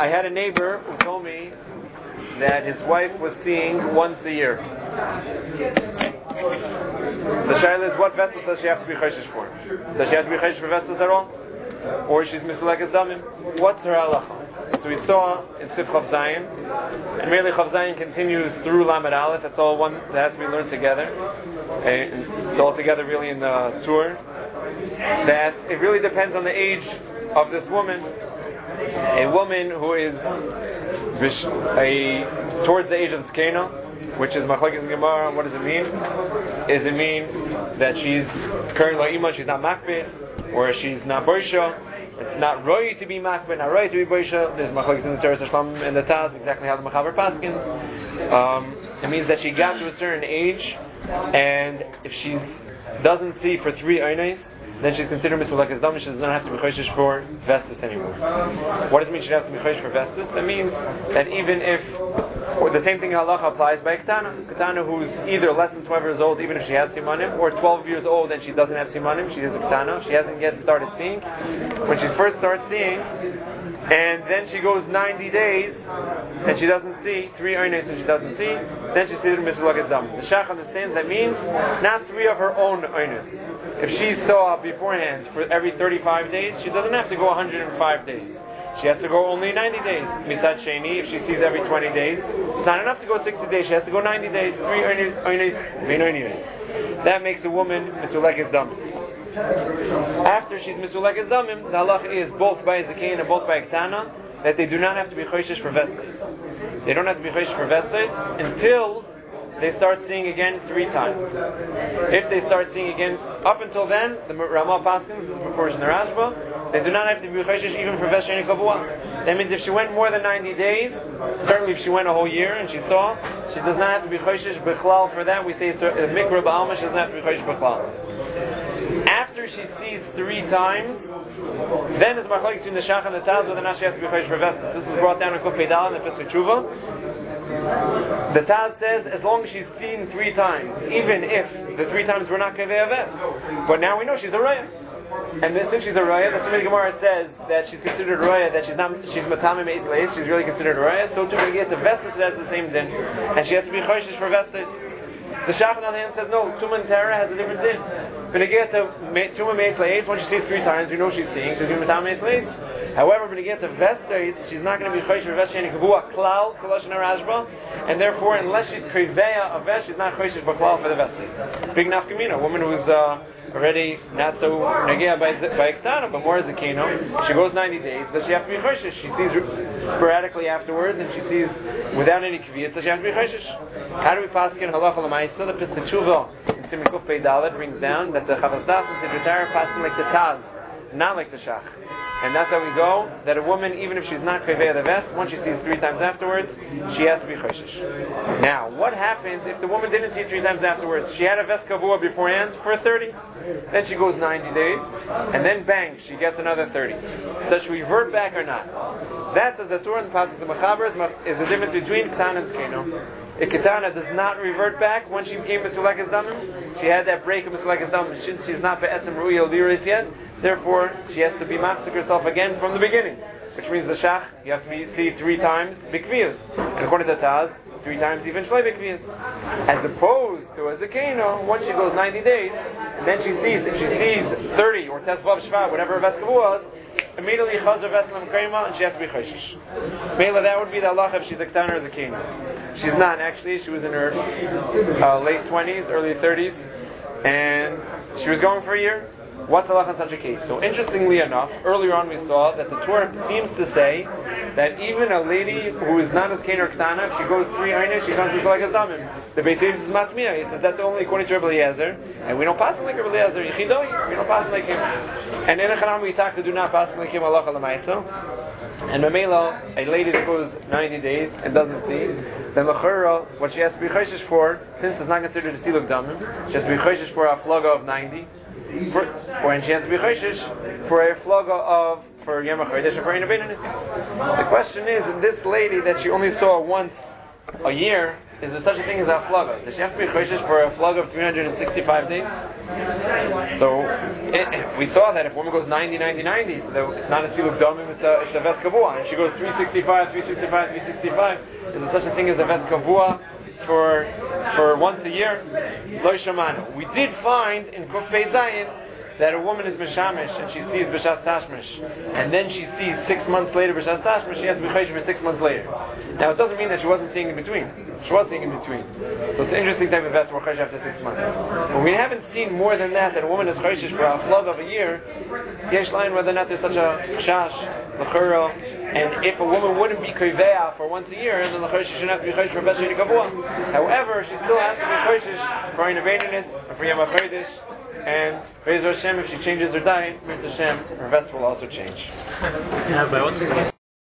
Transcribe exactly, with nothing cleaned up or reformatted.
I had a neighbor who told me that his wife was seeing once a year. The shaila is, what vessels does she have to be chayshish for? Does she have to be chayshish for vessels at all? Or she's misulekes damim? What's her halacha? So we saw in Sif Chav Zayin, and merely Chav Zayin continues through Lamed Aleph. That's all one that has to be learned together. And it's all together really in the tour. That it really depends on the age of this woman. A woman who is a, towards the age of Zkena, which is Machlokes in Gemara, what does it mean? Does it mean that she's current La'ima, she's not Makbid, or she's not Boisha? It's not Roy to be Makbid, not Roy to be Boisha. There's Machlokes in the Teres Hashlam and the Taz, exactly how the Mechaber paskins. Um, it means that she got to a certain age, and if she doesn't see for three Einos, then she's considered misulekes dam. She does not have to be chayshish for vestis anymore. What does it mean she doesn't have to be chayshish for vestis? That means that even if, or the same thing in halacha applies by Ketana. Ketana who's either less than twelve years old, even if she has simanim, or twelve years old and she doesn't have simanim, she is a Ketana. She hasn't yet started seeing. When she first starts seeing, and then she goes ninety days, and she doesn't see, three Einos and she doesn't see, then she's considered misulekes dam. The Shach understands that means not three of her own Einos. If she saw beforehand for every thirty-five days, she doesn't have to go one hundred five days. She has to go only ninety days. Mitzad Sheni, if she sees every twenty days, it's not enough to go sixty days. She has to go ninety days. Three Einos, that makes a woman misulekes dam. After she's misulekes damim, the halach is both by Zakein and both by Ketana that they do not have to be chayshish for vestes. They don't have to be chayshish for vestes until they start seeing again three times. If they start seeing again, up until then, the Ramah Paskins, this is before the Rashba, they do not have to be chayshish even for Ves Sheni Kavua. That means if she went more than ninety days, certainly if she went a whole year and she saw, she does not have to be chayshish b'chlal for that. We say it's a mikra ba'alma, she doesn't have to be chayshish b'chlal. After she sees three times, then it's machlokes between the Shach and the Taz whether or not she has to be chayshish for vestes. This is brought down in Kuf Peidal in the Pesach Tshuva. The Taz says as long as she's seen three times, even if the three times were not Kaveh Aves. But now we know she's a Raya. And then since she's a Raya, the Sumit Gemara says that she's considered a Raya, that she's not, she's Matame Meis Leis, she's really considered a Raya, so too when you get to Vestes it has the same din. And she has to be chayshish for Vestes. The Shach on the other hand says no, Tuman Terah has a different din. When you get to Tuman Meis Leis, once she sees three times, we know she's seeing, she's going to be Matame Meis Leis. However, when you get to Vestes, she's not going to be chayshish for Ves Sheni Kavua Klal, Kolosh and Rashba, and therefore, unless she's Kriveya of Ves, she's not chayshish b'Klal for the Vestes. Big nafkamina, a woman who's uh, already not so Negea by by Ketana, but more as a Kino, she goes ninety days, does she have to be chayshish? She sees sporadically afterwards, and she sees without any Kviyas, does she have to be chayshish? How do we pass in Halacha L'Maisa? The Pesach Tshuva in Siman Kuf Peidal brings down that the Chavas Das and Siddur pass like the Taz, not like the Shach. And that's how we go, that a woman, even if she's not Kaveh the Vest, once she sees three times afterwards, she has to be chayshish. Now, what happens if the woman didn't see three times afterwards? She had a Vest Kavua beforehand for thirty, then she goes ninety days, and then bang, she gets another thirty. Does she revert back or not? That, as the Torah and the Pasuk of the Mechaber, is the difference between Ketana and Zkeno. If Ketana does not revert back once she became Misulekes Damim, she had that break of Misulekes Damim, since she's not Be'etzem Ru'iyah Liris yet, therefore she has to be mafsik herself again from the beginning, which means the Shach, you have to be, see three times Bikviyas, and according to Taz, three times even Shlei Bikviyas. As opposed to a Zakeno, once she goes ninety days, and then she sees, if she sees thirty, or Tesvav Shvat, whatever her Veskavu was, immediately Chazar Veslam Krema, and she has to be Chayshish. Mela, that would be the Allah if she's a Ketana or a Zakeno. She's not, actually, she was in her uh, late twenties, early thirties, and she was going for a year. What's the in such a case? So interestingly enough, earlier on we saw that the Torah seems to say that even a lady who is not as Kain or Ketana, if she goes three Einos, she comes like a Damim. The Beis Yosef is Matmiyah. He says that's only according to Rabbi Eliezer, and we don't pass like Rabbi Eliezer. Yichidoi, we don't pass like him. And in a Chanam we talk to do not pass like him Allah Alamaisa. And Mamela, a lady that goes ninety days and doesn't see, then L'chera, what she has to be chayshish for, since it's not considered a Siluk Damim, she has to be chayshish for a Flaga of ninety. For, or and she has to be chayshish for a flaga of for Yom HaChodesh or for Ein Beinanis. The question is, in this lady that she only saw once a year, is there such a thing as a flaga? Does she have to be choishish for a flaga of three hundred sixty-five days? So it, we saw that if a woman goes ninety, ninety, ninety, so it's not a siluk domim, it's a it's a ves kavua, and she goes three sixty-five, three sixty-five, three sixty-five. Is there such a thing as a ves kavua for for once a year? Lo shamanu. We did find in Kuf Pei Zayin that a woman is mishamish and she sees b'shas tashmish, and then she sees six months later b'shas tashmish, she has to be chodesh for six months later. Now it doesn't mean that she wasn't seeing in between. She was seeing in between. So it's an interesting type of vet to chodesh after six months. But we haven't seen more than that, that a woman is chodesh for a flood of a year. Yesh line whether or not there's such a chash, l'churo, and if a woman wouldn't be koveah for once a year, then the chodesh she shouldn't have to be chodesh for b'shas kavua. However, she still has to be chodesh for Ein Aveninus and for Yom HaChodesh. And Be'ez Hashem, if she changes her diet, Be'ez Hashem, her vets will also change. Yeah, but once again,